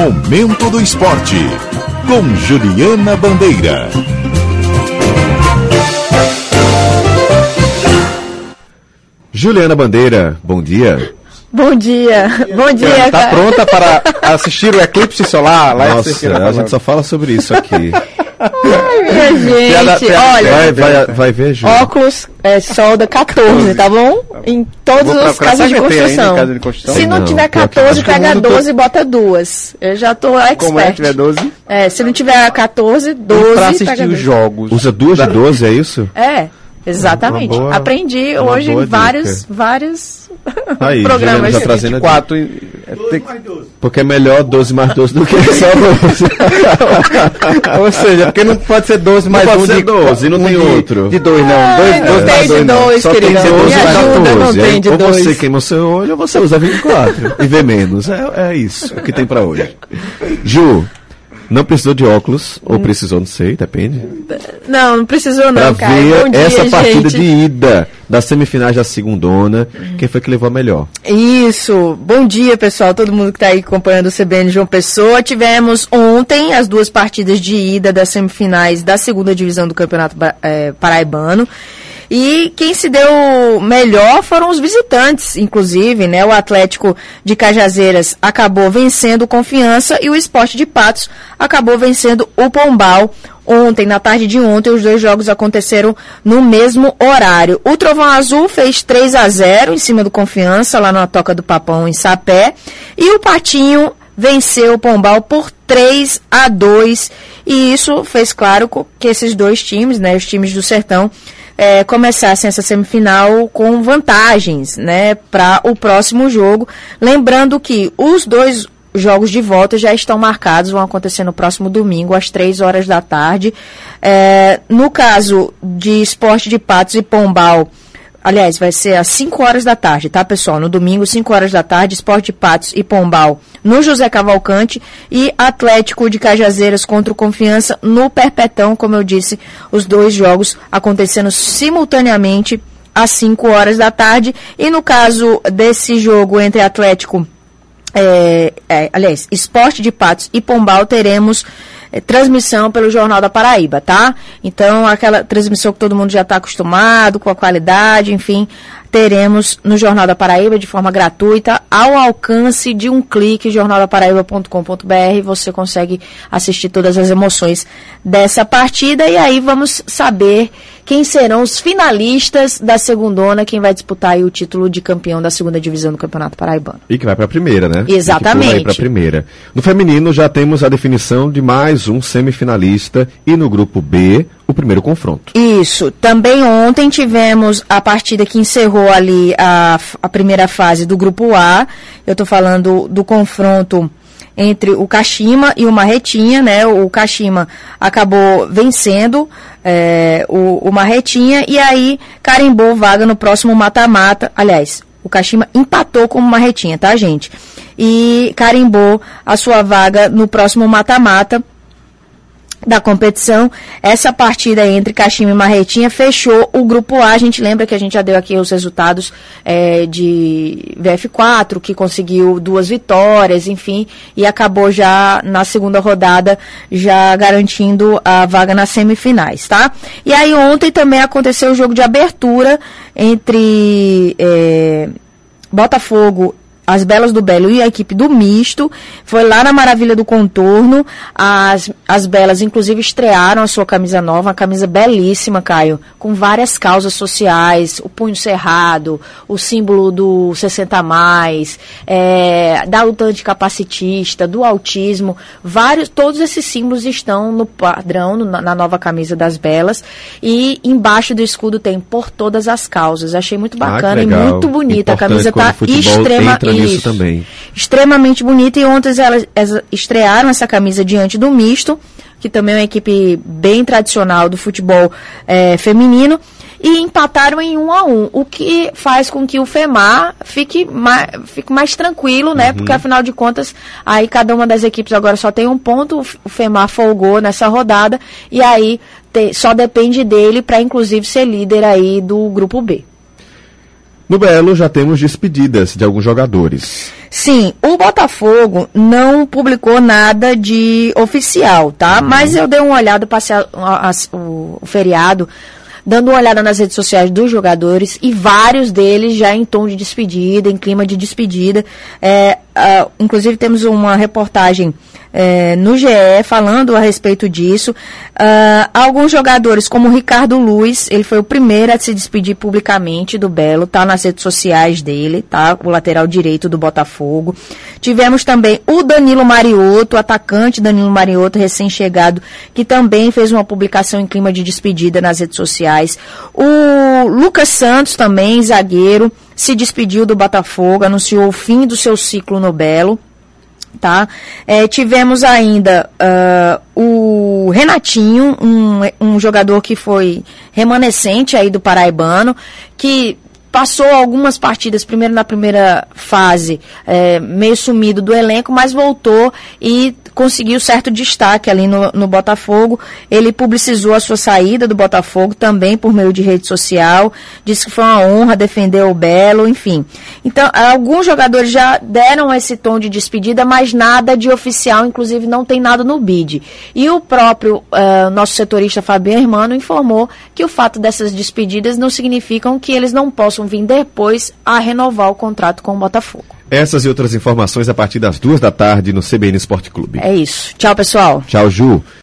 Momento do Esporte, com Juliana Bandeira. Juliana Bandeira, bom dia. Bom dia. Tá pronta para assistir o eclipse solar? Lá Nossa, a gente só fala sobre isso aqui. Ai, minha gente, olha, vai ver, Ju. óculos solda 14, tá bom? Em todas as casas de construção. Se não tiver 14, pega 12 e bota 2. Eu já tô expert. Como é que tiver 12? Se não tiver 14, 12, pra assistir pega 12. Os jogos. Usa 2 de 12, é isso? Exatamente. Aprendi hoje em vários aí, programas. Já trazendo 4 porque é melhor 12 mais 12 do que só 12. Ou seja, porque não pode ser 12 mais 1 de 12 e não tem outro. De 2 não. 12 tem de 2, só tem de 12 Me ajuda, não tem de 2. Ou você queima o seu olho ou você usa 24 e vê menos. É isso que tem pra hoje. Ju, não precisou de óculos, ou precisou, não sei, depende. Não precisou não, pra Caio. ver Bom dia, essa partida gente. de ida das semifinais da segundona, quem foi que levou a melhor? Isso, bom dia pessoal, todo mundo que está aí acompanhando o CBN João Pessoa. Tivemos ontem as 2 partidas de ida das semifinais da segunda divisão do Campeonato Paraibano. E quem se deu melhor foram os visitantes, inclusive, né? O Atlético de Cajazeiras acabou vencendo o Confiança e o Sport de Patos acabou vencendo o Pombal. Ontem, na tarde de ontem, os 2 jogos aconteceram no mesmo horário. O Trovão Azul fez 3-0 em cima do Confiança, lá na Toca do Papão, em Sapé. E o Patinho venceu o Pombal por 3-2. E isso fez claro que esses 2 times, né, os times do Sertão, começassem essa semifinal com vantagens, né, para o próximo jogo. Lembrando que os 2 jogos de volta já estão marcados, vão acontecer no próximo domingo, às 3 horas da tarde. No caso de Sport de Patos e Pombal, aliás, vai ser às 5 horas da tarde, tá, pessoal? No domingo, 5 horas da tarde, Sport de Patos e Pombal no José Cavalcante e Atlético de Cajazeiras contra o Confiança no Perpetão, como eu disse, os 2 jogos acontecendo simultaneamente às 5 horas da tarde. E no caso desse jogo entre Atlético, aliás, Sport de Patos e Pombal, teremos transmissão pelo Jornal da Paraíba, tá? Então, aquela transmissão que todo mundo já está acostumado, com a qualidade, enfim, teremos no Jornal da Paraíba de forma gratuita, ao alcance de um clique, jornaldaparaíba.com.br, você consegue assistir todas as emoções dessa partida, e aí vamos saber quem serão os finalistas da segundona, quem vai disputar aí o título de campeão da segunda divisão do Campeonato Paraibano. E que vai para a primeira, né? Exatamente. Para a primeira. No feminino já temos a definição de mais um semifinalista e no grupo B, o primeiro confronto. Isso. Também ontem tivemos a partida que encerrou ali a primeira fase do grupo A. Eu estou falando do confronto entre o Caxima e o Marretinha, né? O Caxima acabou vencendo o Marretinha e aí carimbou vaga no próximo mata-mata. Aliás, o Caxima empatou com o Marretinha, tá, gente? E carimbou a sua vaga no próximo mata-mata da competição. Essa partida entre Caxima e Marretinha fechou o grupo A. A gente lembra que a gente já deu aqui os resultados de VF4, que conseguiu 2 vitórias, enfim, e acabou já na segunda rodada já garantindo a vaga nas semifinais, tá? E aí ontem também aconteceu o jogo de abertura entre Botafogo, as Belas do Belo e a equipe do Misto. Foi lá na Maravilha do Contorno. As Belas, inclusive, estrearam a sua camisa nova, uma camisa belíssima, Caio, com várias causas sociais, o punho cerrado, o símbolo do 60+, da luta anticapacitista, do autismo, todos esses símbolos estão no padrão, na nova camisa das Belas, e embaixo do escudo tem por todas as causas. Achei muito bacana e muito bonita. A camisa está extremamente bonita, e ontem elas estrearam essa camisa diante do Misto, que também é uma equipe bem tradicional do futebol feminino, e empataram em 1-1, o que faz com que o FEMAR fique mais tranquilo, né? Porque afinal de contas, aí cada uma das equipes agora só tem 1 ponto, o FEMAR folgou nessa rodada, e aí só depende dele para inclusive ser líder aí do grupo B. No Belo já temos despedidas de alguns jogadores. Sim, o Botafogo não publicou nada de oficial, tá? Mas eu dei uma olhada, passei o feriado, dando uma olhada nas redes sociais dos jogadores e vários deles já em tom de despedida, em clima de despedida. Inclusive temos uma reportagem no GE falando a respeito disso. Alguns jogadores, como o Ricardo Luiz, ele foi o primeiro a se despedir publicamente do Belo, tá nas redes sociais dele, tá? O lateral direito do Botafogo. Tivemos também o Danilo Mariotto, o atacante Danilo Mariotto, recém-chegado, que também fez uma publicação em clima de despedida nas redes sociais. O Lucas Santos também, zagueiro, se despediu do Botafogo, anunciou o fim do seu ciclo no Belo. Tá? Tivemos ainda o Renatinho, um jogador que foi remanescente aí do Paraibano, que passou algumas partidas, primeiro na primeira fase, meio sumido do elenco, mas voltou e conseguiu certo destaque ali no Botafogo. Ele publicizou a sua saída do Botafogo também por meio de rede social, disse que foi uma honra defender o Belo, enfim. Então, alguns jogadores já deram esse tom de despedida, mas nada de oficial, inclusive não tem nada no BID. E o próprio nosso setorista Fabiano Hermano informou que o fato dessas despedidas não significam que eles não possam vir depois a renovar o contrato com o Botafogo. Essas e outras informações a partir das 2 da tarde no CBN Esporte Clube. É isso. Tchau, pessoal. Tchau, Ju.